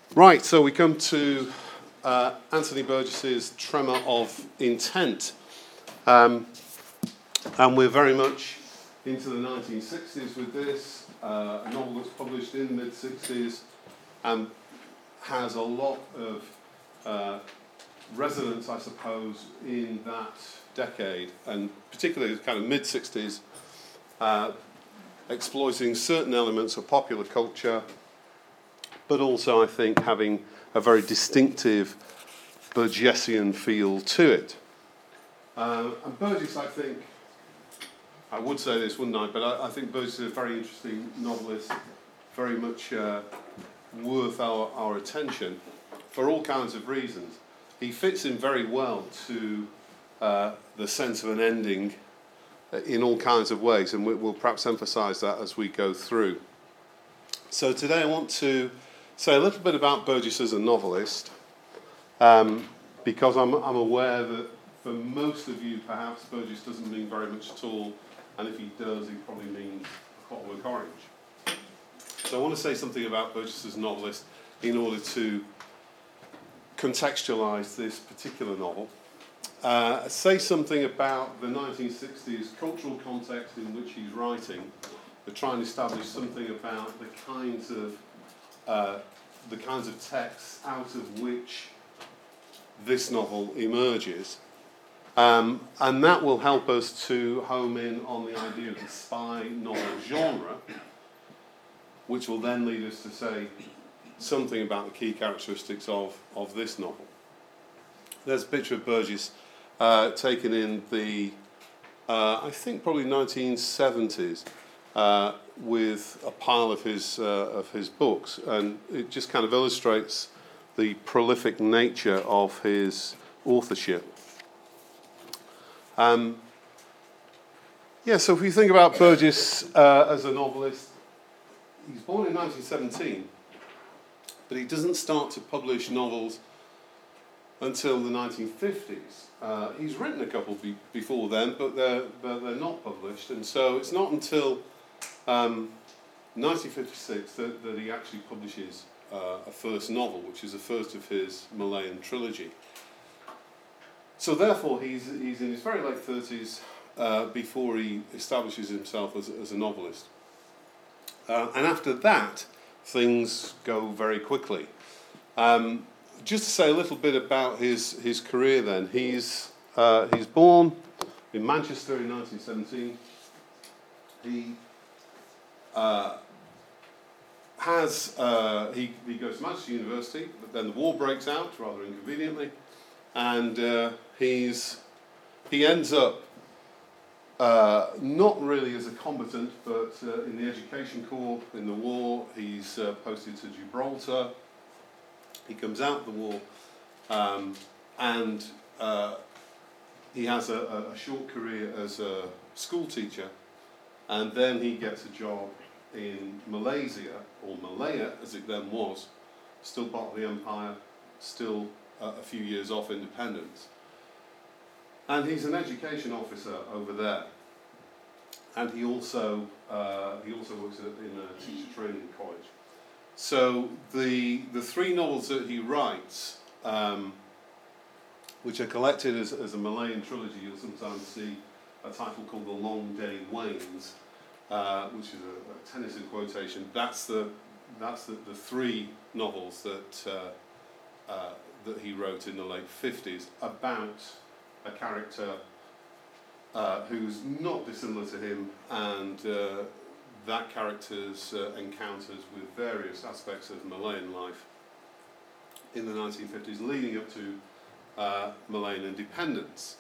Right, so we come to Anthony Burgess's Tremor of Intent. And we're very much into the 1960s with this. A novel that's published in the mid-60s and has a lot of resonance, I suppose, in that decade, and particularly the kind of mid-60s, exploiting certain elements of popular culture, but also, I think, having a very distinctive Burgessian feel to it. And Burgess, I think, I would say this, wouldn't I? But I think Burgess is a very interesting novelist, very much worth our attention for all kinds of reasons. He fits in very well to the sense of an ending in all kinds of ways, and we'll perhaps emphasise that as we go through. So today I want to say a little bit about Burgess as a novelist, because I'm aware that for most of you, perhaps, Burgess doesn't mean very much at all, and if he does, he probably means A Clockwork Orange. So I want to say something about Burgess as a novelist in order to contextualise this particular novel. Say something about the 1960s cultural context in which he's writing, to try and establish something about the kinds of texts out of which this novel emerges. And that will help us to home in on the idea of the spy novel genre, which will then lead us to say something about the key characteristics of this novel. There's a picture of Burgess taken in the, I think probably 1970s, with a pile of his books, and it just kind of illustrates the prolific nature of his authorship. So if we think about Burgess as a novelist, he's born in 1917, but he doesn't start to publish novels until the 1950s. He's written a couple before then, but they're not published, and so it's not until 1956 that he actually publishes a first novel, which is the first of his Malayan trilogy. So therefore, he's in his very late 30s before he establishes himself as a novelist. And after that, things go very quickly. Just to say a little bit about his career then, he's born in Manchester in 1917. He goes to Manchester University, but then the war breaks out, rather inconveniently, and he ends up not really as a combatant, but in the education corps in the war. He's posted to Gibraltar. He comes out of the war, and he has a short career as a school teacher, and then he gets a job in Malaysia, or Malaya as it then was, still part of the empire, still a few years off independence. And he's an education officer over there. And he also works in a teacher training college. So the three novels that he writes, which are collected as a Malayan trilogy, you'll sometimes see a title called The Long Day Wanes, which is a Tennyson quotation. That's the three novels that he wrote in the late 50s about a character who's not dissimilar to him, and that character's encounters with various aspects of Malayan life in the 1950s, leading up to Malayan independence.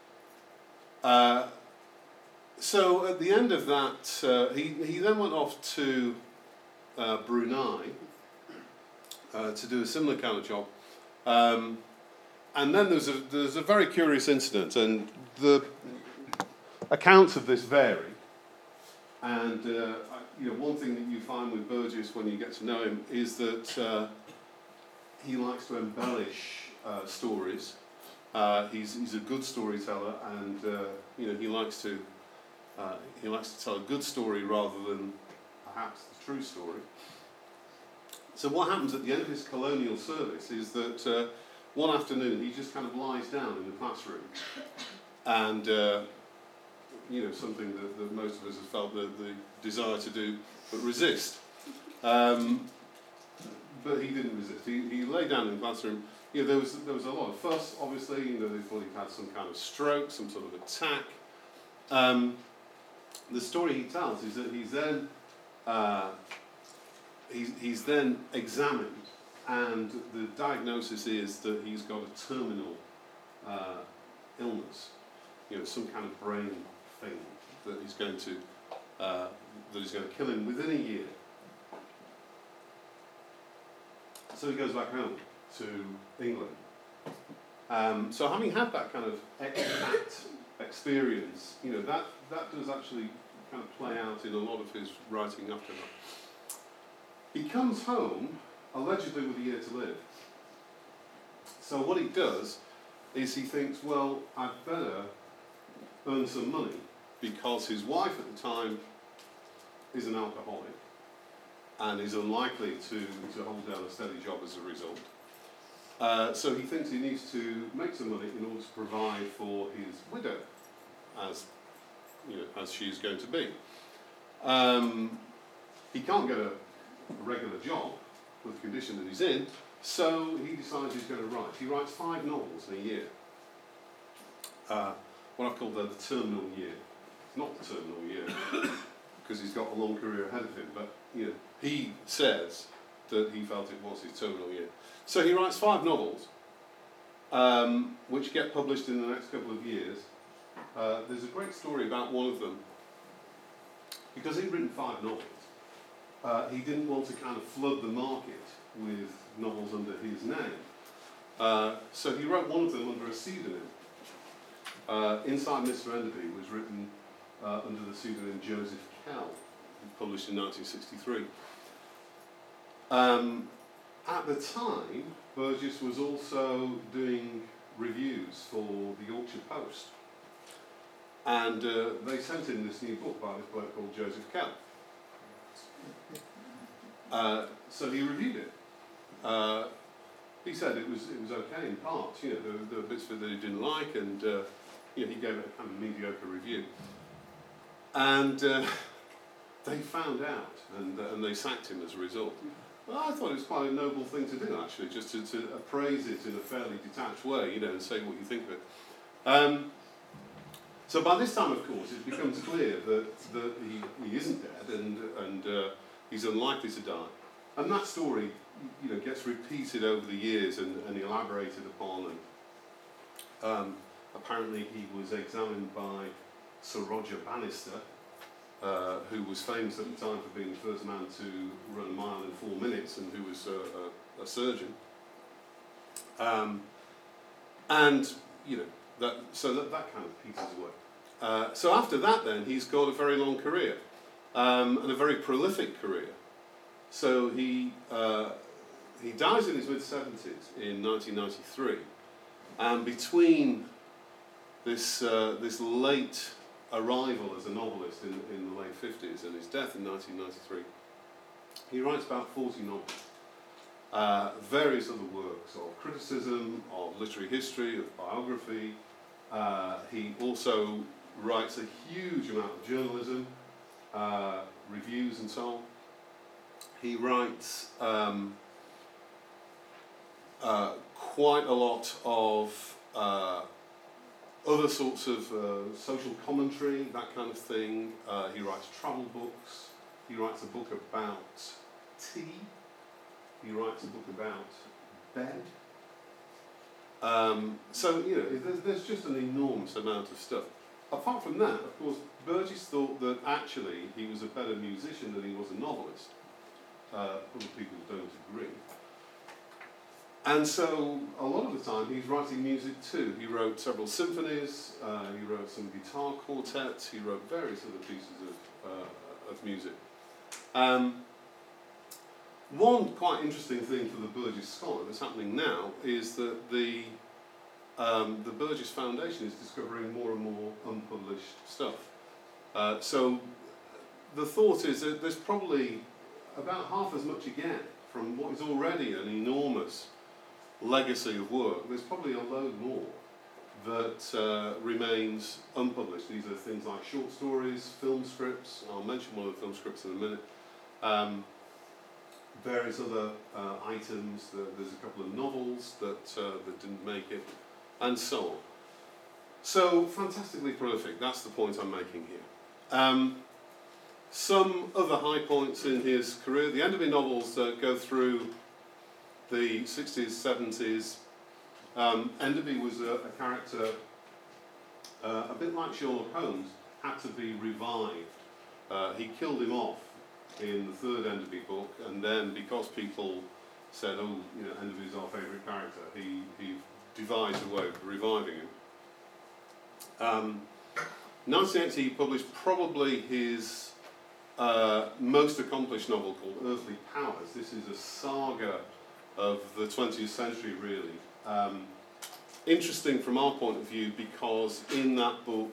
So at the end of that, he then went off to Brunei to do a similar kind of job. And then there's a very curious incident, and the accounts of this vary. And one thing that you find with Burgess when you get to know him is that he likes to embellish stories. He's a good storyteller, and he likes to tell a good story rather than perhaps the true story. So what happens at the end of his colonial service is that one afternoon he just kind of lies down in the classroom, and something that most of us have felt the desire to do, but resist. But he didn't resist. He lay down in the classroom. There was a lot of fuss. Obviously, they thought he had some kind of stroke, some sort of attack. The story he tells is that he's then examined, and the diagnosis is that he's got a terminal illness, some kind of brain thing that is going to kill him within a year. So he goes back home to England. So having had that kind of expat experience, that does actually kind of play out in a lot of his writing after that. He comes home, allegedly with a year to live. So what he does is he thinks, well, I'd better earn some money, because his wife at the time is an alcoholic and is unlikely to hold down a steady job as a result. So he thinks he needs to make some money in order to provide for his widow, as she's going to be. He can't get a regular job with the condition that he's in, so he decides he's going to write. He writes 5 novels in a year. What I've called the terminal year. It's not the terminal year, because he's got a long career ahead of him, but he says that he felt it was his terminal year. So he writes 5 novels, which get published in the next couple of years. There's a great story about one of them. Because he'd written 5 novels, he didn't want to kind of flood the market with novels under his name. So he wrote one of them under a pseudonym. Inside Mr. Enderby was written under the pseudonym Joseph Kell, published in 1963. At the time, Burgess was also doing reviews for the Yorkshire Post. And they sent in this new book by this bloke called Joseph Kell. So he reviewed it. He said it was okay in parts. There were bits of it that he didn't like, and he gave it a kind of mediocre review. And they found out, and they sacked him as a result. Well, I thought it was quite a noble thing to do, actually, just to appraise it in a fairly detached way, and say what you think of it. So by this time, of course, it becomes clear that he isn't dead, and he's unlikely to die. And that story, gets repeated over the years and elaborated upon. And apparently, he was examined by Sir Roger Bannister, who was famous at the time for being the first man to run a mile in 4 minutes, and who was a surgeon. That kind of peters away. So after that, then, he's got a very long career, and a very prolific career. So he dies in his mid-70s in 1993, and between this late arrival as a novelist in the late 50s and his death in 1993, he writes about 40 novels, various other works of criticism, of literary history, of biography. He also writes a huge amount of journalism, reviews and so on. He writes quite a lot of other sorts of social commentary, that kind of thing. He writes travel books. He writes a book about tea. He writes a book about bed. There's just an enormous amount of stuff. Apart from that, of course, Burgess thought that actually he was a better musician than he was a novelist. Other people don't agree. And so, a lot of the time, he's writing music too. He wrote several symphonies, he wrote some guitar quartets, he wrote various other pieces of music. One quite interesting thing for the Burgess Scholar that's happening now is that the Burgess Foundation is discovering more and more unpublished stuff. So the thought is that there's probably about half as much again from what is already an enormous legacy of work, there's probably a load more that remains unpublished. These are things like short stories, film scripts. I'll mention one of the film scripts in a minute. Various other items. There's a couple of novels that didn't make it, and so on. So fantastically prolific. That's the point I'm making here. Some other high points in his career. The Enderby novels go through the 60s, 70s. Enderby was a character, a bit like Sherlock Holmes, had to be revived. He killed him off in the third Enderby book, and then because people said, oh, you know, Enderby's our favourite character, he devised a way of reviving him. 1980 he published probably his most accomplished novel called Earthly Powers. This is a saga of the 20th century, really. Interesting from our point of view because in that book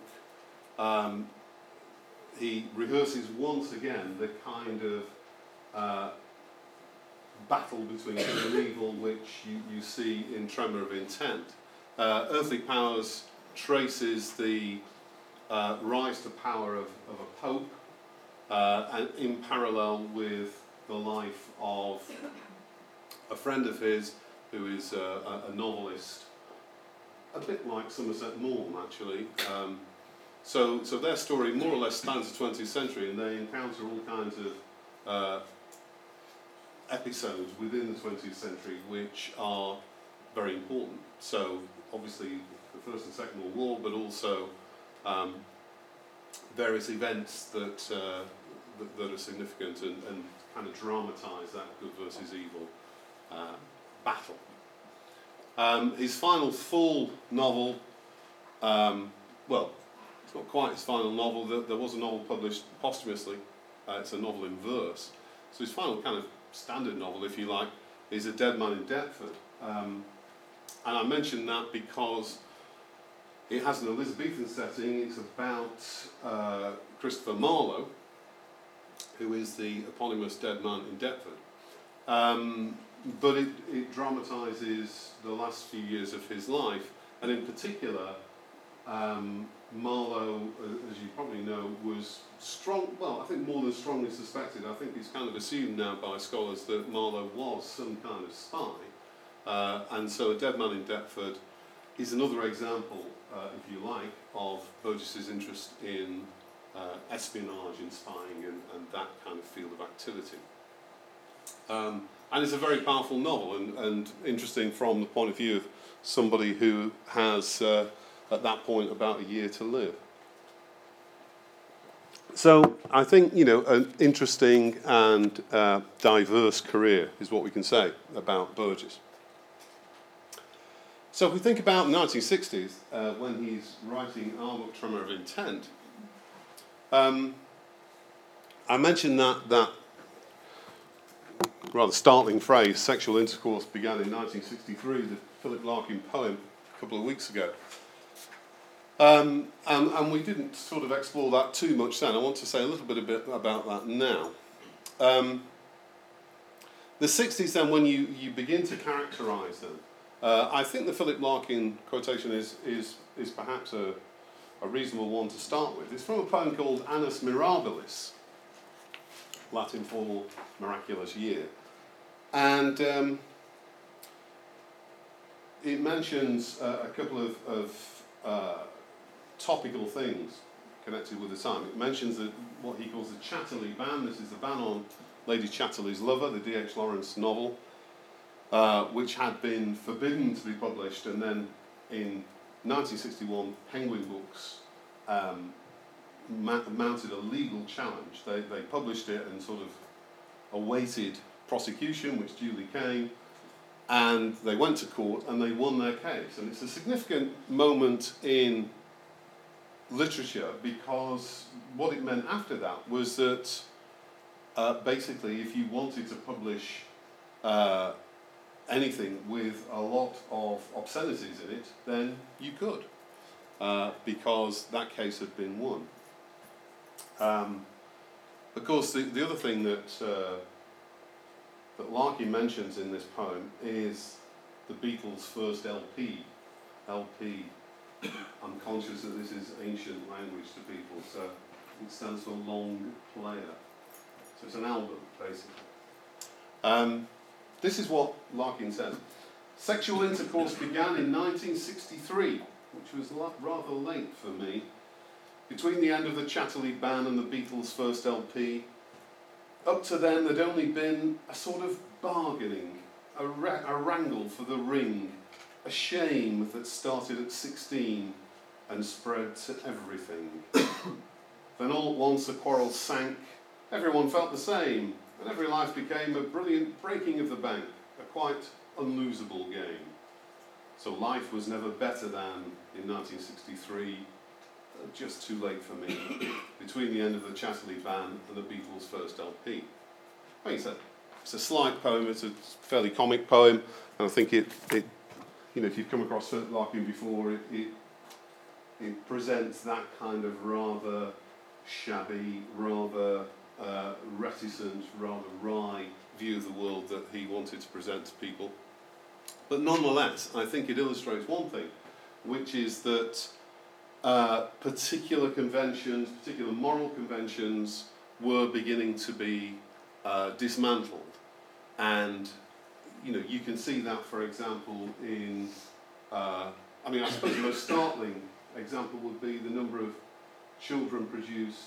he rehearses once again the kind of battle between good and evil which you see in Tremor of Intent. Earthly Powers traces the rise to power of a pope, and in parallel with the life of a friend of his who is a novelist, a bit like Somerset Maugham actually. So their story more or less spans the 20th century, and they encounter all kinds of episodes within the 20th century which are very important. So obviously the First and Second World War, but also various events that are significant and kind of dramatise that good versus evil battle. His final full novel, well, it's not quite his final novel. There was a novel published posthumously. It's a novel in verse. So his final kind of standard novel, if you like, is A Dead Man in Deptford. And I mention that because it has an Elizabethan setting. It's about Christopher Marlowe, who is the eponymous dead man in Deptford. But it dramatises the last few years of his life, and in particular, Marlowe, as you probably know, was strong. Well, I think more than strongly suspected. I think it's kind of assumed now by scholars that Marlowe was some kind of spy, and so A Dead Man in Deptford is another example, if you like, of Burgess's interest in espionage and spying and that kind of field of activity. And it's a very powerful novel and interesting from the point of view of somebody who has, at that point, about a year to live. So I think, you know, an interesting and diverse career is what we can say about Burgess. So if we think about the 1960s, when he's writing our book, Tremor of Intent, I mentioned that rather startling phrase, sexual intercourse began in 1963, the Philip Larkin poem a couple of weeks ago. And we didn't sort of explore that too much then. I want to say a little bit about that now. The 60s then, when you begin to characterise them, I think the Philip Larkin quotation is perhaps a reasonable one to start with. It's from a poem called Annus Mirabilis, Latin for miraculous year. And it mentions a couple of topical things connected with the time. It mentions what he calls the Chatterley ban. This is the ban on Lady Chatterley's Lover, the D.H. Lawrence novel, which had been forbidden to be published, and then in 1961, Penguin Books mounted a legal challenge. They published it and sort of awaited prosecution, which duly came, and they went to court and they won their case. And it's a significant moment in literature because what it meant after that was that basically if you wanted to publish anything with a lot of obscenities in it, then you could, because that case had been won. Of course, the other thing that that Larkin mentions in this poem is the Beatles' first LP. LP, I'm conscious that this is ancient language to people, so it stands for long player. So it's an album, basically. This is what Larkin says. Sexual intercourse began in 1963, which was rather late for me. Between the end of the Chatterley ban and the Beatles' first LP, up to then there'd only been a sort of bargaining, a wrangle for the ring, a shame that started at 16 and spread to everything. Then all at once the quarrel sank, everyone felt the same, and every life became a brilliant breaking of the bank, a quite unlosable game. So life was never better than, in 1963, just too late for me, between the end of the Chatterley ban and the Beatles' first LP. Like I said, it's a slight poem, it's a fairly comic poem, and I think it you know, if you've come across Larkin before, it presents that kind of rather shabby, rather reticent, rather wry view of the world that he wanted to present to people. But nonetheless, I think it illustrates one thing, which is that particular conventions, particular moral conventions, were beginning to be dismantled. And, you know, you can see that, for example, in, I suppose the most startling example would be the number of children produced,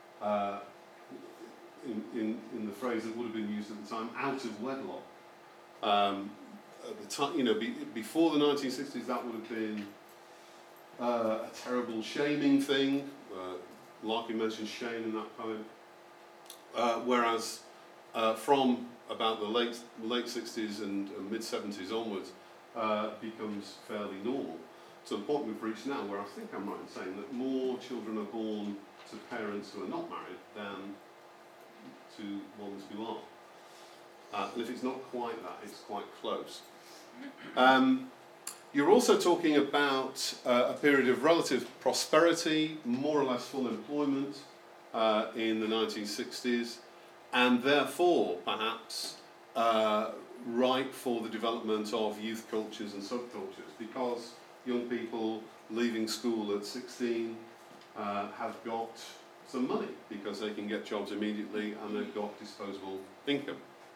in the phrase that would have been used at the time, out of wedlock. At the time, you know, before the 1960s, that would have been a terrible shaming thing. Larkin mentions shame in that poem. Whereas from about the late 60s and mid 70s onwards, becomes fairly normal. To the point we've reached now, where I think I'm right in saying that more children are born to parents who are not married than to ones who are. And if it's not quite that, it's quite close. You're also talking about a period of relative prosperity, more or less full employment in the 1960s, and therefore, perhaps, ripe for the development of youth cultures and subcultures, because young people leaving school at 16 have got some money, because they can get jobs immediately and they've got disposable income.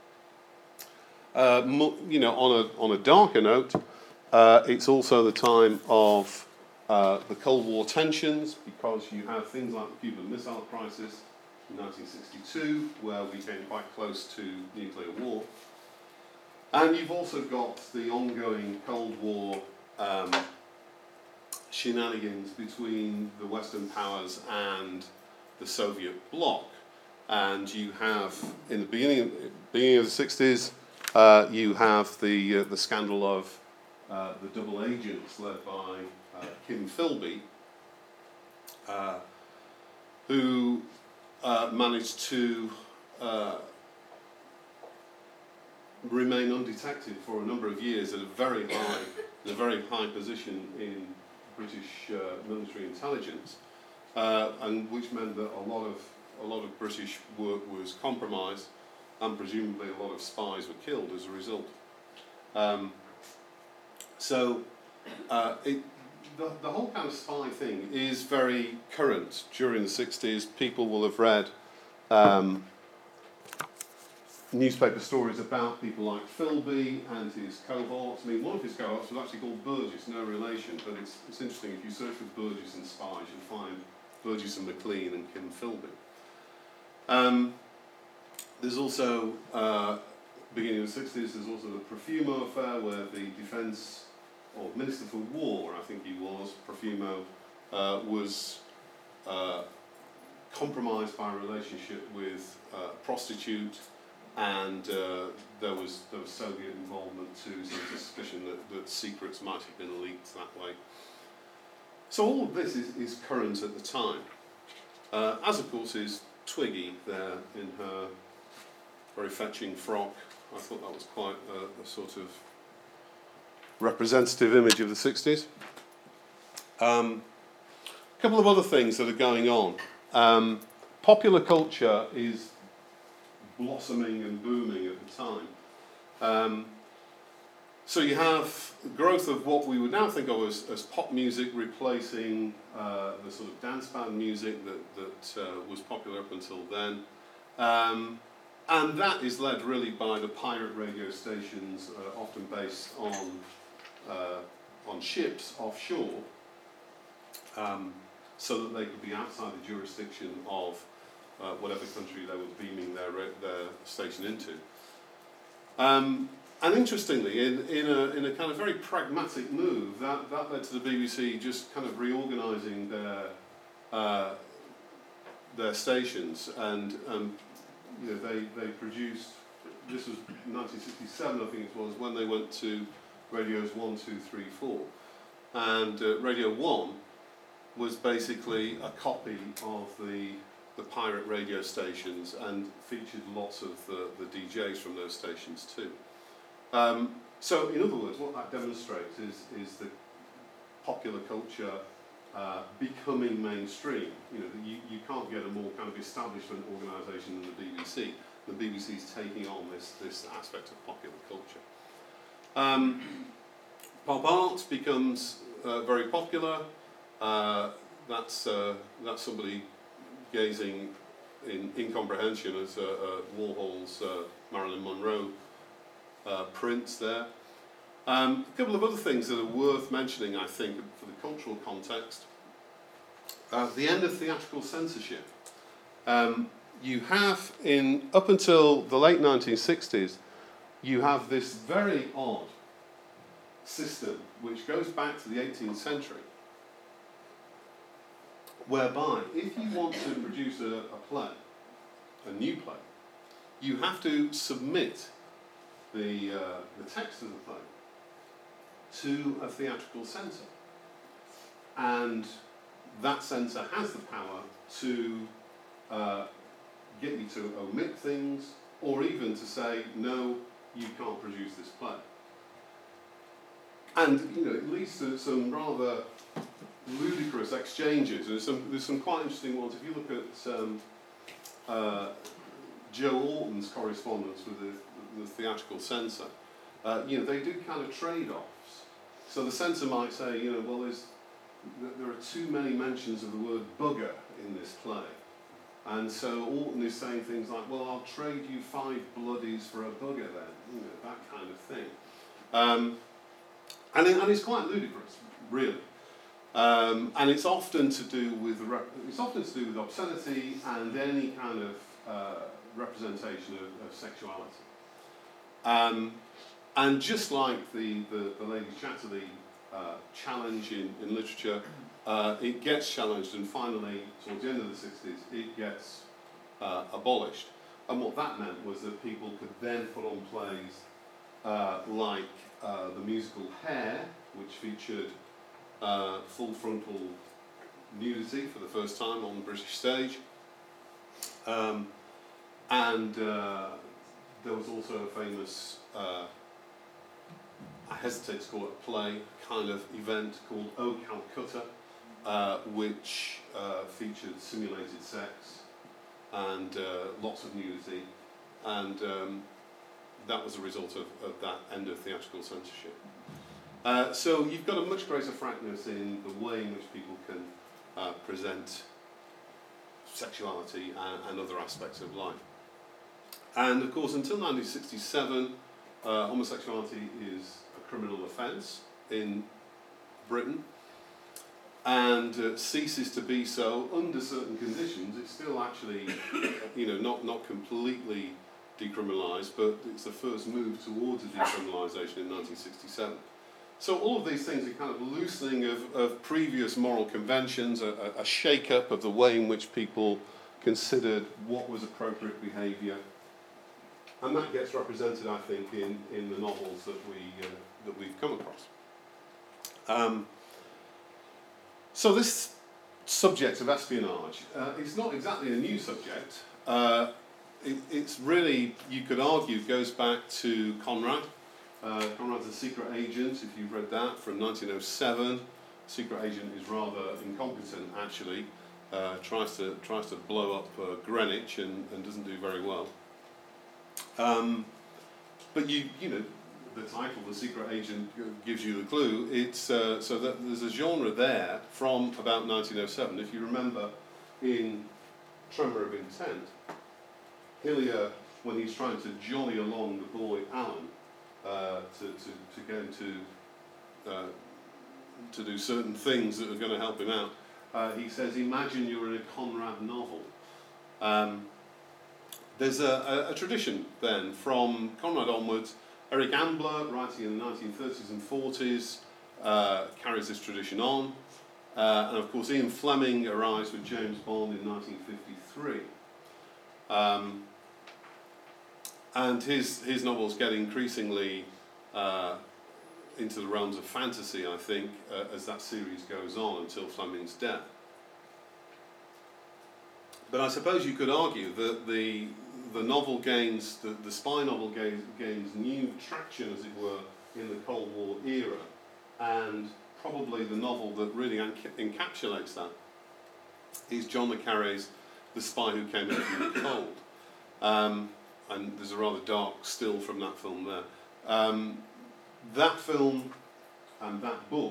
You know, on a darker note, it's also the time of the Cold War tensions, because you have things like the Cuban Missile Crisis in 1962, where we came quite close to nuclear war. And you've also got the ongoing Cold War shenanigans between the Western powers and the Soviet bloc. And you have, in the beginning of the 60s, you have the scandal of the double agents led by Kim Philby, who managed to remain undetected for a number of years at a very high position in British military intelligence, and which meant that a lot of British work was compromised, and presumably a lot of spies were killed as a result. The whole kind of spy thing is very current during the 60s. People will have read newspaper stories about people like Philby and his cohorts. I mean, one of his cohorts was actually called Burgess, no relation, but it's interesting, if you search for Burgess and spies, you'll find Burgess and Maclean and Kim Philby. There's also, beginning of the 60s, there's also the Profumo affair, where the defence, or Minister for War, I think he was, Profumo, was compromised by a relationship with a prostitute, and there was Soviet involvement too, so there's a suspicion that secrets might have been leaked that way. So all of this is current at the time, as of course is Twiggy there in her very fetching frock. I thought that was quite a sort of representative image of the 60s. A couple of other things that are going on. Popular culture is blossoming and booming at the time. So you have growth of what we would now think of as pop music replacing the sort of dance band music that was popular up until then. And that is led really by the pirate radio stations, often based on ships offshore, so that they could be outside the jurisdiction of whatever country they were beaming their station into. And interestingly, in a kind of very pragmatic move, that led to the BBC just kind of reorganising their stations, and you know, they produced. This was 1967, I think it was, when they went to radios 1, 2, 3, 4, and Radio 1 was basically a copy of the pirate radio stations and featured lots of the DJs from those stations too. So, in other words, what that demonstrates is the popular culture becoming mainstream. You know, you can't get a more kind of establishment organisation than the BBC. The BBC is taking on this aspect of popular culture. Pop art becomes very popular. That's somebody gazing in incomprehension at Warhol's Marilyn Monroe prints there. A couple of other things that are worth mentioning, I think, for the cultural context. The end of theatrical censorship. You have, up until the late 1960s, you have this very odd system which goes back to the 18th century, whereby if you want to produce a play, a new play, you have to submit the text of the play to a theatrical censor, and that censor has the power to get you to omit things, or even to say, no, you can't produce this play. And you know, it leads to some rather ludicrous exchanges. There's some quite interesting ones. If you look at Joe Orton's correspondence with the theatrical censor, you know, they do kind of trade-offs. So the censor might say, you know, well, there are too many mentions of the word bugger in this play. And so Orton is saying things like, well, I'll trade you 5 bloodies for a bugger then, you know, that kind of thing. And it's quite ludicrous, really. And it's often to do with obscenity and any kind of representation of sexuality. And just like the Lady Chatterley challenge in literature, it gets challenged, and finally, towards the end of the 60s, it gets abolished. And what that meant was that people could then put on plays like the musical Hair, which featured full frontal nudity for the first time on the British stage. And there was also a famous, I hesitate to call it a play, kind of event called O Calcutta, which featured simulated sex and lots of nudity, and that was a result of that end of theatrical censorship. So you've got a much greater frankness in the way in which people can present sexuality and other aspects of life. And of course, until 1967, homosexuality is a criminal offence in Britain, and ceases to be so under certain conditions. It's still actually, you know, not completely decriminalised, but it's the first move towards a decriminalisation in 1967. So all of these things are kind of loosening of previous moral conventions, a shake-up of the way in which people considered what was appropriate behaviour, and that gets represented, I think, in the novels that we've come across. So this subject of espionage, it's not exactly a new subject. It's really, you could argue, goes back to Conrad. Conrad's A Secret Agent, if you've read that, from 1907. Secret Agent is rather incompetent, actually. Tries to blow up Greenwich and doesn't do very well. but you know, the title, The Secret Agent, gives you the clue. It's so that there's a genre there from about 1907. If you remember, in Tremor of Intent, Hillier, when he's trying to jolly along the boy Alan to get him to do certain things that are going to help him out, he says, "Imagine you're in a Conrad novel." There's a tradition then from Conrad onwards. Eric Ambler, writing in the 1930s and 40s, carries this tradition on. And of course, Ian Fleming arrives with James Bond in 1953. And his novels get increasingly into the realms of fantasy, I think, as that series goes on until Fleming's death. But I suppose you could argue that the novel gains, the spy novel gains new traction, as it were, in the Cold War era, and probably the novel that really encapsulates that is John le Carré's The Spy Who Came Out from the Cold. And there's a rather dark still from that film there. That film and that book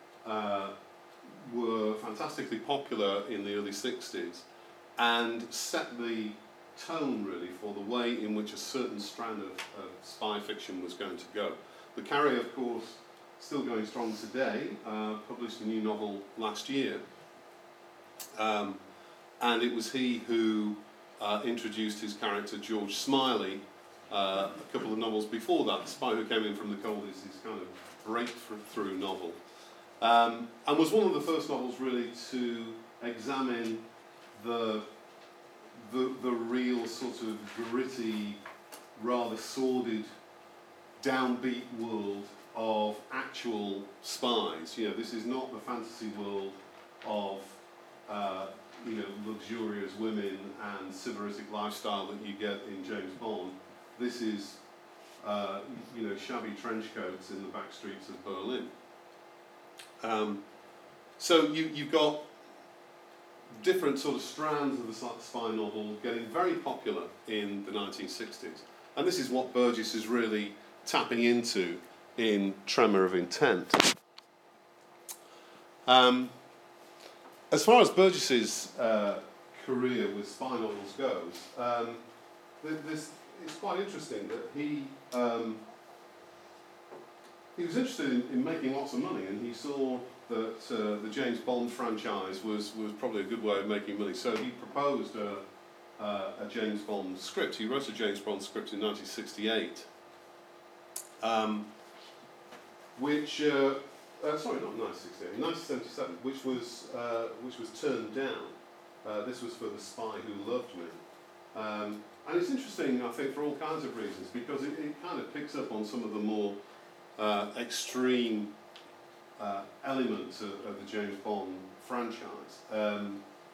were fantastically popular in the early 60s and set the tone, really, for the way in which a certain strand of spy fiction was going to go. Le Carré, of course, still going strong today, published a new novel last year, and it was he who introduced his character George Smiley a couple of novels before that. The Spy Who Came In From the Cold is his kind of breakthrough novel, and was one of the first novels really to examine the real sort of gritty, rather sordid, downbeat world of actual spies. You know, this is not the fantasy world of luxurious women and sybaritic lifestyle that you get in James Bond. This is shabby trench coats in the back streets of Berlin. So you've got different sort of strands of the spy novel getting very popular in the 1960s. And this is what Burgess is really tapping into in Tremor of Intent. As far as Burgess's career with spy novels goes, it's quite interesting that he was interested in making lots of money, and he saw that the James Bond franchise was probably a good way of making money. So he proposed a James Bond script. He wrote a James Bond script in 1968, not 1968, 1977, which was turned down. This was for The Spy Who Loved Me. And it's interesting, I think, for all kinds of reasons, because it kind of picks up on some of the more extreme elements of the James Bond franchise.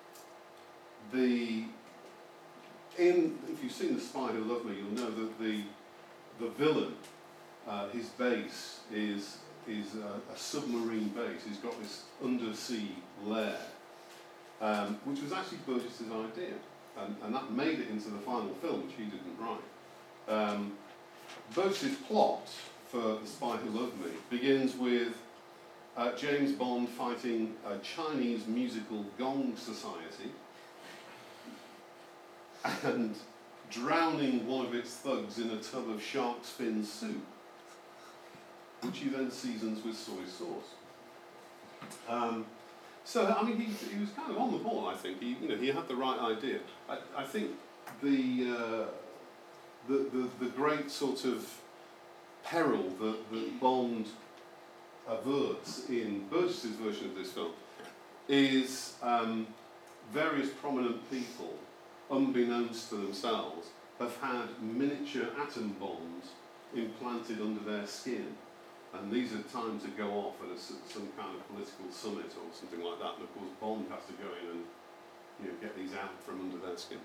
If you've seen The Spy Who Loved Me, you'll know that the villain, his base is a submarine base. He's got this undersea lair, which was actually Burgess's idea, and that made it into the final film, which he didn't write. Burgess's plot for The Spy Who Loved Me begins with James Bond fighting a Chinese musical gong society and drowning one of its thugs in a tub of shark's fin soup, which he then seasons with soy sauce. So I mean, he was kind of on the ball. I think he had the right idea. I think the great sort of peril that Bond averts in Burgess's version of this film is various prominent people, unbeknownst to themselves, have had miniature atom bombs implanted under their skin. And these are timed to go off at some kind of political summit or something like that. And of course, Bond has to go in and get these out from under their skin.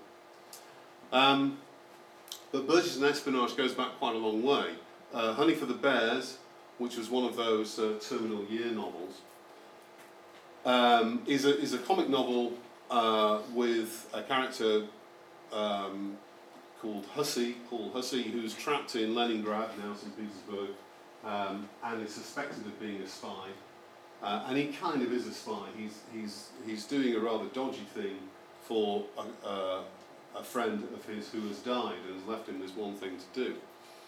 But Burgess and Espionage goes back quite a long way. Honey for the Bears, which was one of those Terminal Year novels, is a comic novel with a character called Hussey, Paul Hussey, who's trapped in Leningrad, now St. Petersburg, and is suspected of being a spy. And he kind of is a spy. He's doing a rather dodgy thing for a friend of his who has died and has left him this one thing to do.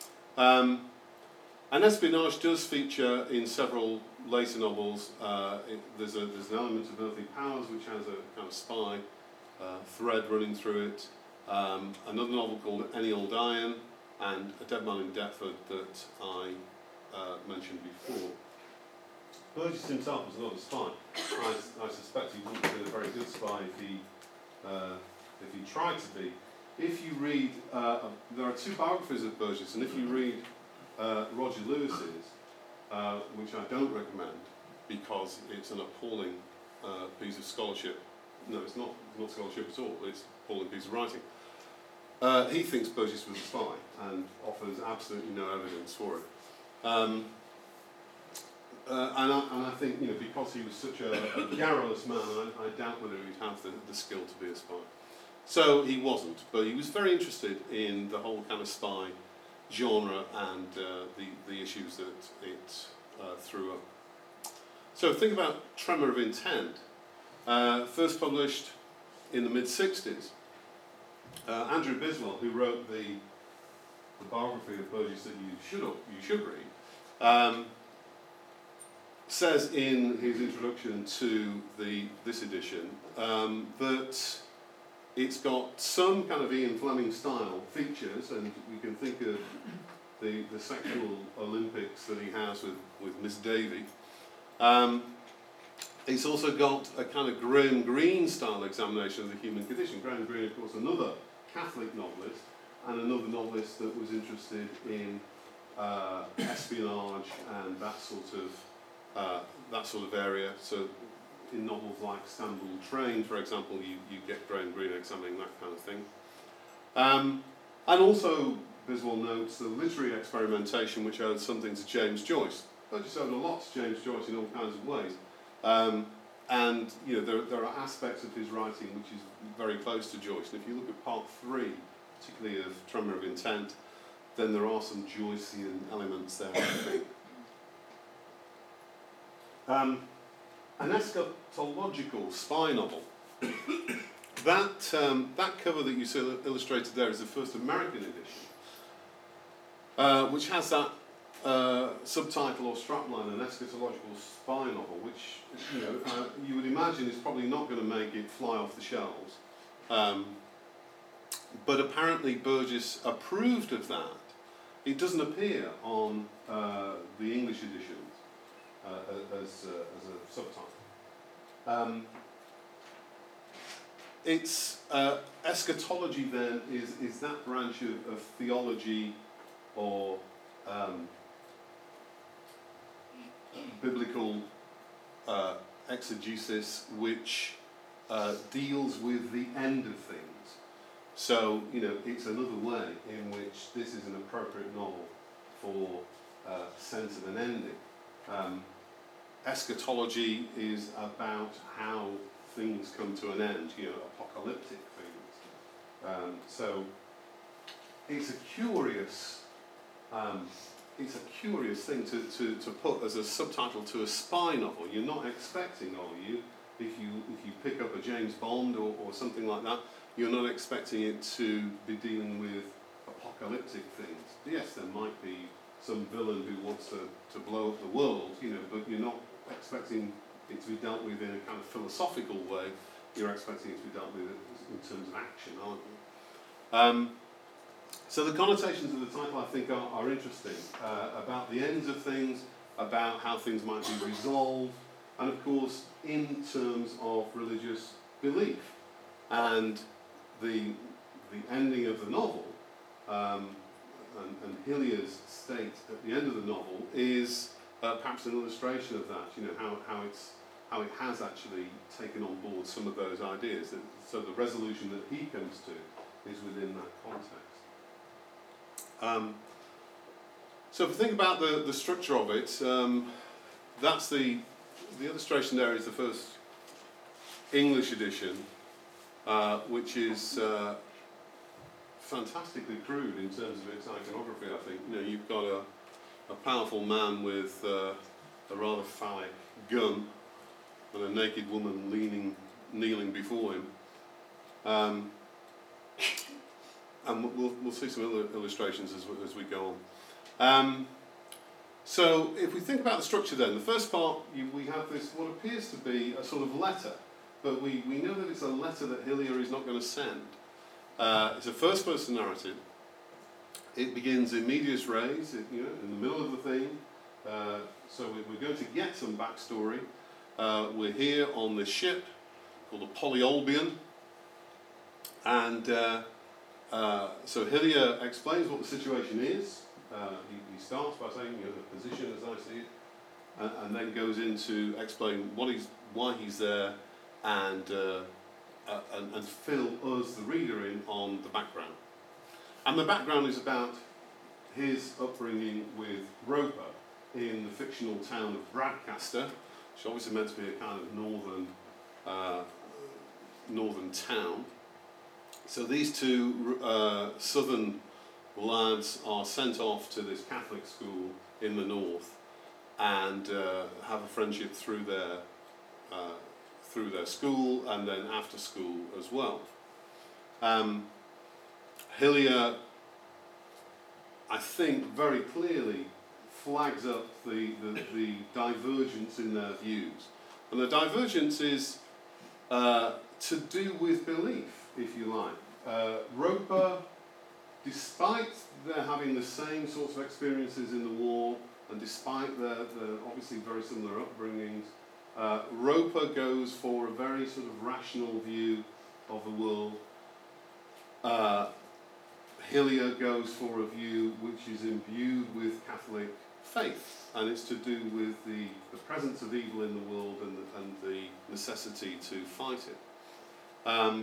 And espionage does feature in several later novels. There's an element of Earthly Powers which has a kind of spy thread running through it. Another novel called Any Old Iron, and A Dead Man in Deptford that I mentioned before. Burgess himself was not a spy. I suspect he wouldn't have been a very good spy if he tried to be. If you read, there are two biographies of Burgess, and if you read Roger Lewis's, which I don't recommend because it's an appalling piece of scholarship. No, it's not scholarship at all. It's an appalling piece of writing. He thinks Burgess was a spy and offers absolutely no evidence for it. And I think, because he was such a garrulous man, I doubt whether he'd have the skill to be a spy. So he wasn't, but he was very interested in the whole kind of spy genre and the issues that it threw up. So think about Tremor of Intent. First published in the mid-60s. Andrew Biswell, who wrote the biography of Burgess that you should read, says in his introduction to this edition that it's got some kind of Ian Fleming style features, and you can think of the sexual Olympics that he has with Miss Davy. It's also got a kind of Graham Greene style examination of the human condition. Graham Greene, of course, another Catholic novelist, and another novelist that was interested in espionage and that sort of area. So in novels like Istanbul Train, for example, you get Graham Greene examining that kind of thing. And also, Biswell notes the literary experimentation which owed something to James Joyce. Burgess owed a lot to James Joyce in all kinds of ways. And there are aspects of his writing which is very close to Joyce. And if you look at part 3, particularly of Tremor of Intent, then there are some Joycean elements there, I think. An eschatological spy novel. That cover that you see illustrated there is the first American edition, which has that subtitle or strapline, an eschatological spy novel, which you would imagine is probably not going to make it fly off the shelves. But apparently Burgess approved of that. It doesn't appear on the English editions as a subtitle. It's eschatology then is that branch of theology or biblical exegesis which deals with the end of things. So, it's another way in which this is an appropriate novel for sense of an ending. Eschatology is about how things come to an end, apocalyptic things. So it's a curious thing to put as a subtitle to a spy novel. You're not expecting, are you? If you pick up a James Bond or something like that, you're not expecting it to be dealing with apocalyptic things. Yes, there might be some villain who wants to blow up the world, but you're not expecting it to be dealt with in a kind of philosophical way. You're expecting it to be dealt with in terms of action, aren't you? So the connotations of the title, I think, are interesting, about the ends of things, about how things might be resolved, and of course in terms of religious belief. And the ending of the novel, and Hilliard's state at the end of the novel, is perhaps an illustration of that, how it has actually taken on board some of those ideas. So the resolution that he comes to is within that context. So if we think about the structure of it, that's the illustration there is the first English edition, which is fantastically crude in terms of its iconography, I think. You know, you've got a powerful man with a rather phallic gun and a naked woman kneeling before him. And we'll see some other illustrations as we go on. So if we think about the structure then, the first part, we have this, what appears to be a sort of letter, but we know that it's a letter that Hillier is not going to send. It's a first-person narrative. It begins in medias res, in the middle of the thing. So we're going to get some backstory. We're here on this ship called the Polyolbion, and so Hillier explains what the situation is. He starts by saying, the position as I see it, and then goes into explain why he's there, and fill us, the reader, in on the background. And the background is about his upbringing with Roper in the fictional town of Bradcaster, which is obviously meant to be a kind of northern town. So these two southern lads are sent off to this Catholic school in the north and have a friendship through their school and then after school as well. Hillier, I think, very clearly flags up the divergence in their views. And the divergence is to do with belief, if you like. Roper, despite their having the same sorts of experiences in the war, and despite their obviously very similar upbringings, Roper goes for a very sort of rational view of the world. Hillier goes for a view which is imbued with Catholic faith, and it's to do with the presence of evil in the world and the necessity to fight it.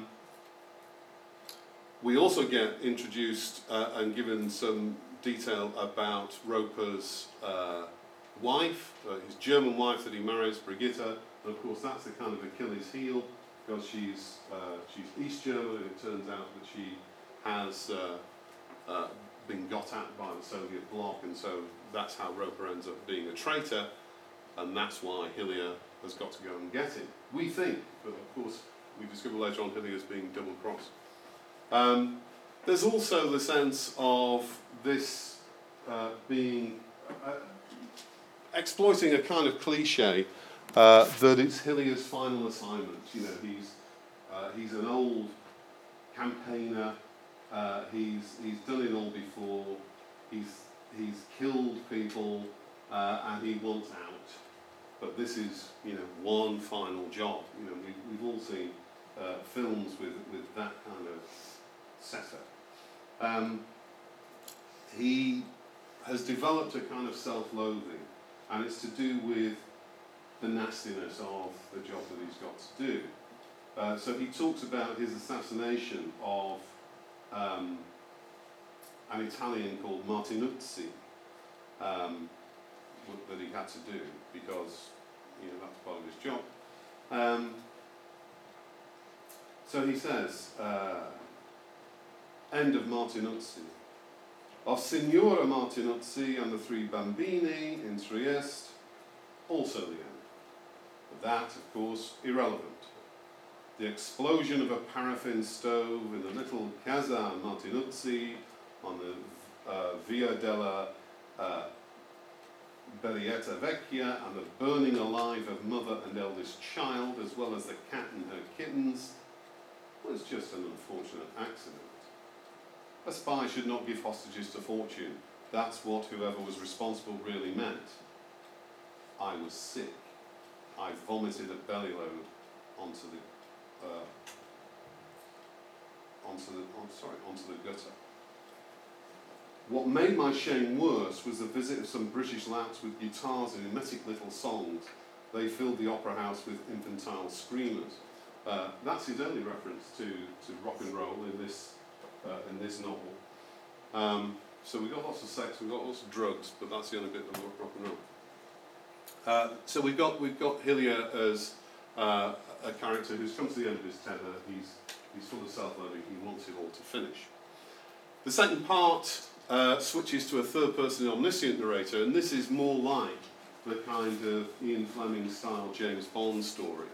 We also get introduced and given some detail about Roper's wife, his German wife that he marries, Brigitta, and of course that's the kind of Achilles heel, because she's East German, and it turns out that she has been got at by the Soviet bloc, and so that's how Roper ends up being a traitor, and that's why Hillier has got to go and get him. We think, but of course we discover later on Hillier as being double-crossed. There's also the sense of this being exploiting a kind of cliche that it's Hillier's final assignment. He's an old campaigner. He's done it all before. He's killed people, and he wants out. But this is one final job. We've all seen films with that kind of setup. He has developed a kind of self-loathing, and it's to do with the nastiness of the job that he's got to do. So he talks about his assassination of an Italian called Martinuzzi that he had to do because that's part of his job. So he says, end of Martinuzzi. Of Signora Martinuzzi and the three bambini in Trieste, also the end. But that, of course, irrelevant. The explosion of a paraffin stove in the little Casa Martinuzzi on the Via della Bellietta Vecchia, and the burning alive of mother and eldest child, as well as the cat and her kittens, was just an unfortunate accident. A spy should not give hostages to fortune. That's what whoever was responsible really meant. I was sick. I vomited a belly load onto the gutter. What made my shame worse was the visit of some British lads with guitars and emetic little songs. They filled the opera house with infantile screamers. That's his only reference to rock and roll in this novel. So we've got lots of sex, we've got lots of drugs, but that's the only bit that rock and roll. So we've got Hillier as a character who's come to the end of his tether. He's full of self-loathing. He wants it all to finish. The second part switches to a third-person omniscient narrator, and this is more like the kind of Ian Fleming-style James Bond story.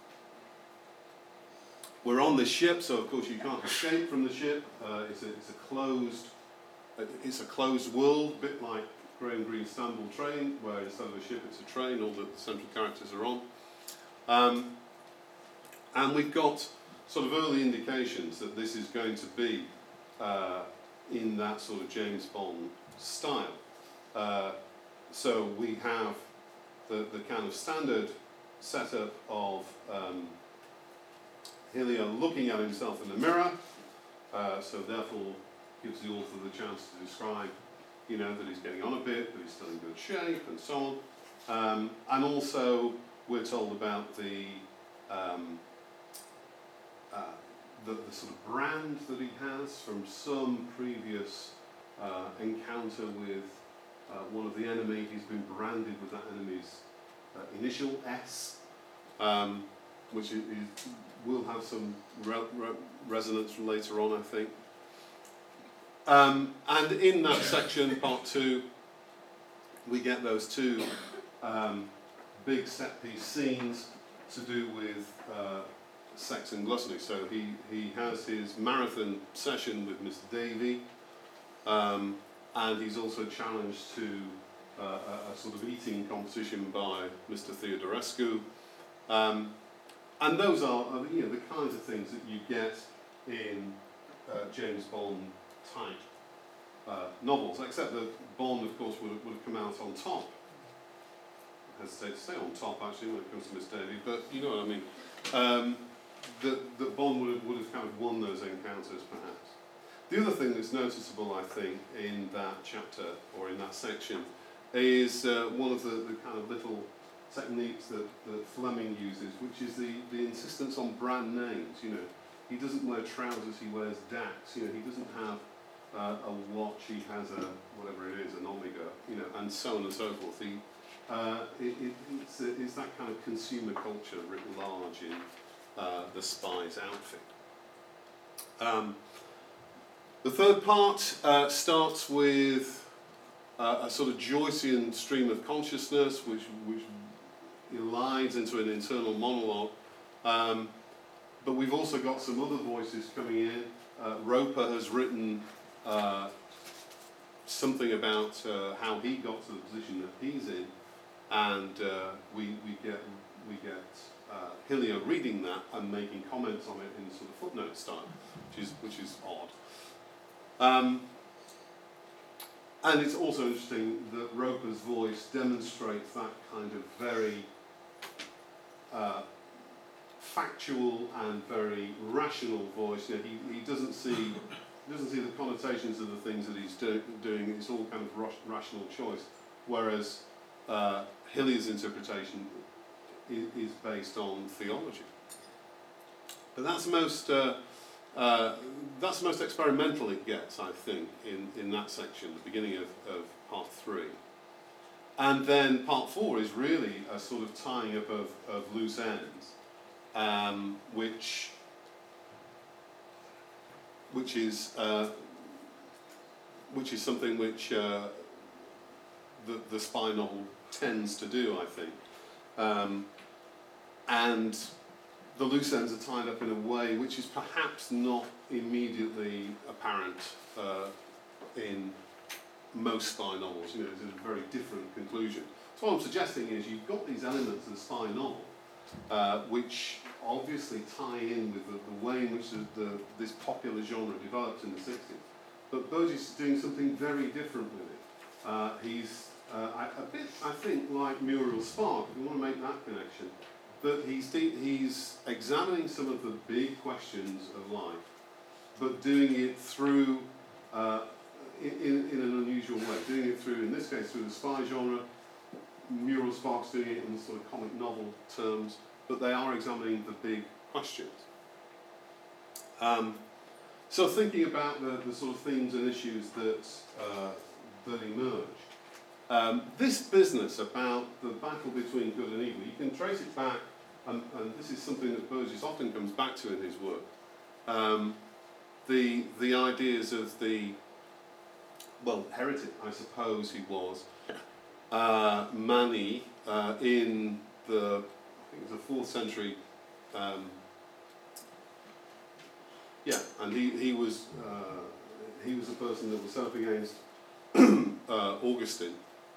We're on this ship, so of course you can't escape from the ship. It's a closed world, a bit like Graham Greene's Istanbul Train, where instead of a ship it's a train, all the central characters are on. And we've got sort of early indications that this is going to be in that sort of James Bond style. So we have the kind of standard setup of Hillier looking at himself in the mirror, so therefore gives the author the chance to describe, that he's getting on a bit, but he's still in good shape, and so on. And also, we're told about the sort of brand that he has from some previous encounter with one of the enemy. He's been branded with that enemy's initial S, which will have some resonance later on, I think. And in that section, part 2, we get those two big set-piece scenes to do with sex and gluttony. So he has his marathon session with Mr. Davy, and he's also challenged to a sort of eating competition by Mr. Theodorescu. And those are the kinds of things that you get in James Bond type novels, except that Bond, of course, would have come out on top. I hesitate to say on top, actually, when it comes to Miss Davy, but you know what I mean. That Bond would have kind of won those encounters, perhaps. The other thing that's noticeable, I think, in that chapter, or in that section, is one of the kind of little techniques that Fleming uses, which is the insistence on brand names. He doesn't wear trousers, he wears Dax. He doesn't have a watch, he has a, whatever it is, an Omega, and so on and so forth. It's that kind of consumer culture writ large in the spy's outfit. The third part starts with a sort of Joycean stream of consciousness, which elides into an internal monologue. But we've also got some other voices coming in. Roper has written something about how he got to the position that he's in, and we get Hillier reading that and making comments on it in sort of footnote style, which is odd. And it's also interesting that Roper's voice demonstrates that kind of very factual and very rational voice. He doesn't see the connotations of the things that he's doing. It's all kind of rational choice. Whereas Hillier's interpretation is based on theology. But that's the most experimental it gets, I think, in that section, the beginning of part 3. And then part 4 is really a sort of tying up of loose ends, which is something which the spy novel tends to do, I think. And the loose ends are tied up in a way which is perhaps not immediately apparent in most spy novels. It's a very different conclusion. So what I'm suggesting is you've got these elements of the spy novel which obviously tie in with the way in which this popular genre developed in the 60s. But Burgess is doing something very different with it. He's a bit, I think, like Muriel Spark, if you want to make that connection, that he's examining some of the big questions of life, but doing it through, in an unusual way, doing it through, in this case, through the spy genre. Muriel Spark's doing it in sort of comic novel terms, but they are examining the big questions. So thinking about the sort of themes and issues that emerge. This business about the battle between good and evil, you can trace it back, and this is something that Burgess often comes back to in his work, the ideas of the, well, heretic, I suppose he was, Mani, in the, I think it was the 4th century, and he was a person that was up against Augustine.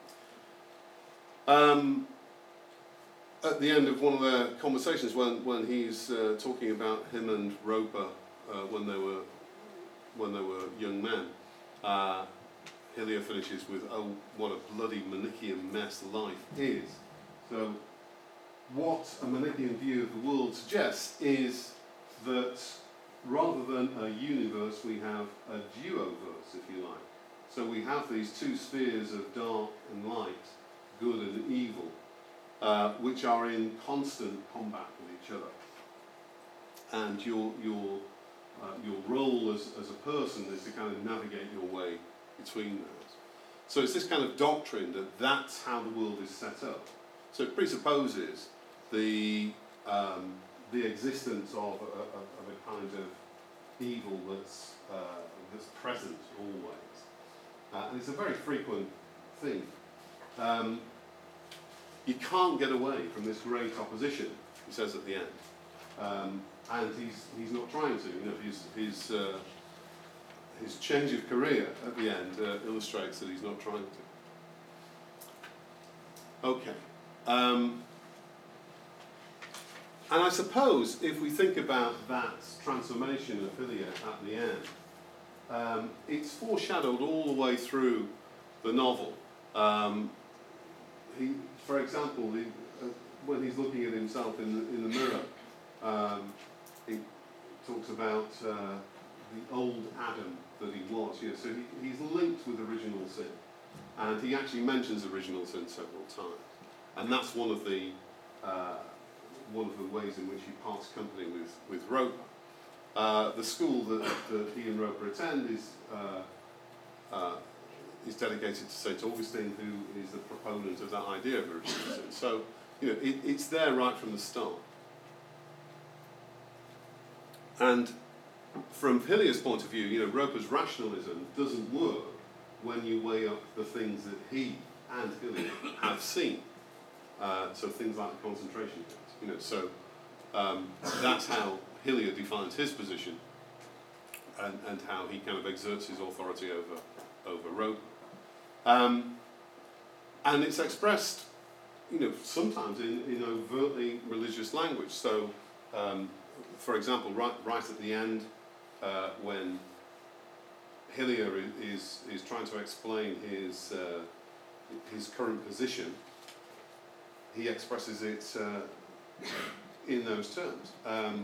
At the end of one of their conversations, when he's talking about him and Roper when they were young men, Hillier finishes with, "Oh, what a bloody Manichaean mess life is." So, what a Manichaean view of the world suggests is that rather than a universe, we have a duoverse, if you like. So we have these two spheres of dark and light, good and evil, which are in constant combat with each other. And your role as a person is to kind of navigate your way between those. So it's this kind of doctrine that that's how the world is set up. So it presupposes the existence of a kind of evil that's present always. And it's a very frequent thing. You can't get away from this great opposition, he says at the end. And he's not trying to. You know, his change of career at the end illustrates that he's not trying to. Okay. And I suppose if we think about that transformation of Hillier at the end, it's foreshadowed all the way through the novel. For example, when he's looking at himself in the mirror, he talks about the old Adam that he was. You know, so he's linked with original sin, and he actually mentions original sin several times, and that's one of the ways in which he parts company with Roper. The school that he and Roper attend is dedicated to St. Augustine, who is the proponent of that idea of original sin. So, you know, it's there right from the start. And from Hillier's point of view, you know, Roper's rationalism doesn't work when you weigh up the things that he and Hillier have seen. So things like the concentration camps. You know, so that's how Hillier defines his position, and how he kind of exerts his authority over Roper. And it's expressed, you know, sometimes in overtly religious language. So, for example, right at the end, when Hillier is trying to explain his current position, he expresses it in those terms.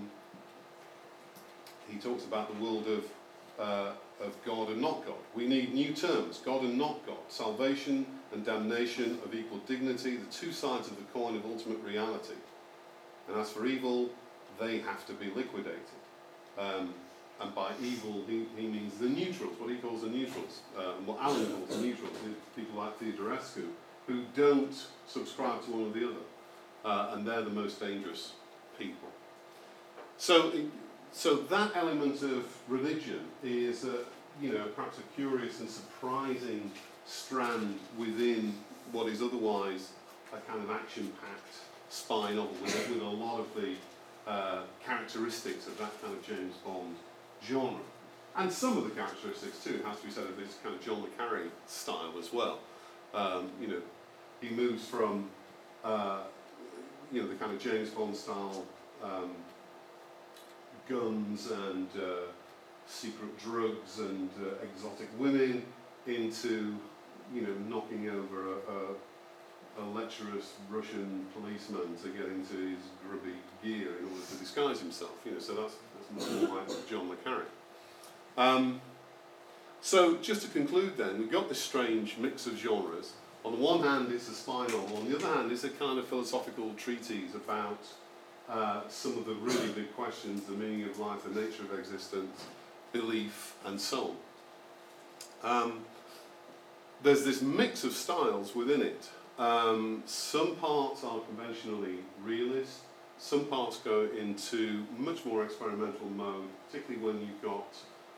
He talks about the world of God and not God. We need new terms, God and not God, salvation and damnation of equal dignity, the two sides of the coin of ultimate reality. And as for evil, they have to be liquidated. And by evil, he means the neutrals, what he calls the neutrals, what Alan calls the neutrals, people like Theodorescu, who don't subscribe to one or the other. And they're the most dangerous people. So that element of religion is, perhaps a curious and surprising strand within what is otherwise a kind of action-packed spy novel with a lot of the characteristics of that kind of James Bond genre. And some of the characteristics, too, has to be said, of this kind of John le Carré style as well. He moves from, the kind of James Bond style guns and secret drugs and exotic women into, knocking over a lecherous Russian policeman to get into his grubby gear in order to disguise himself. So that's more like John le Carré. So just to conclude then, we've got this strange mix of genres. On the one hand, it's a spy novel. On the other hand, it's a kind of philosophical treatise about some of the really big questions, the meaning of life, the nature of existence, belief, and so on. There's this mix of styles within it. Some parts are conventionally realist, some parts go into much more experimental mode, particularly when you've got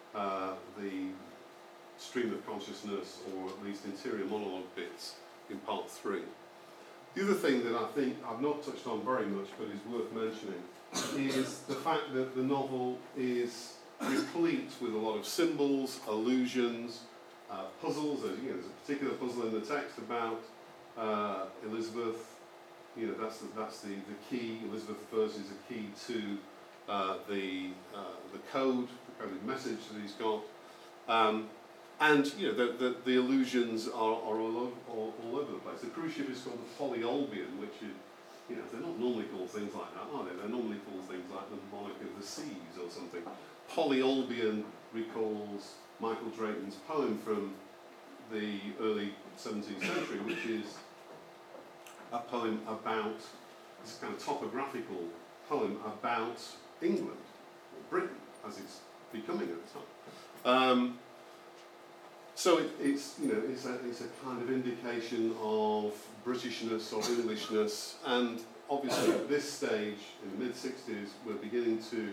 the stream of consciousness, or at least interior monologue bits, in part 3. The other thing that I think I've not touched on very much, but is worth mentioning, is the fact that the novel is replete with a lot of symbols, allusions, puzzles. There's a particular puzzle in the text about Elizabeth. That's the key. Elizabeth I is a key to the coded message that he's got. And the allusions are all over the place. The cruise ship is called the Polyolbion, which is, they're not normally called things like that, are they? They're normally called things like the Monarch of the Seas or something. Polyolbion recalls Michael Drayton's poem from the early 17th century, which is a poem about, this kind of topographical poem about England, or Britain, as it's becoming at the time. So it's a kind of indication of Britishness or Englishness, and obviously at this stage, in the mid-60s, we're beginning to,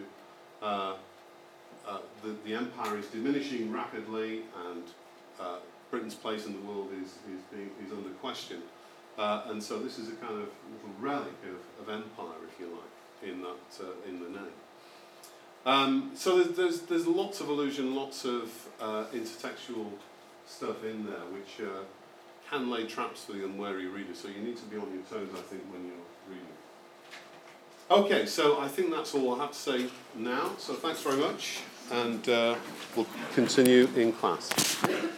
the empire is diminishing rapidly, and Britain's place in the world is under question. And so this is a kind of little relic of empire, if you like, in the name. So there's lots of allusion, lots of intertextual stuff in there, which can lay traps for the unwary reader. So you need to be on your toes, I think, when you're reading. Okay, so I think that's all I have to say now. So thanks very much, and we'll continue in class.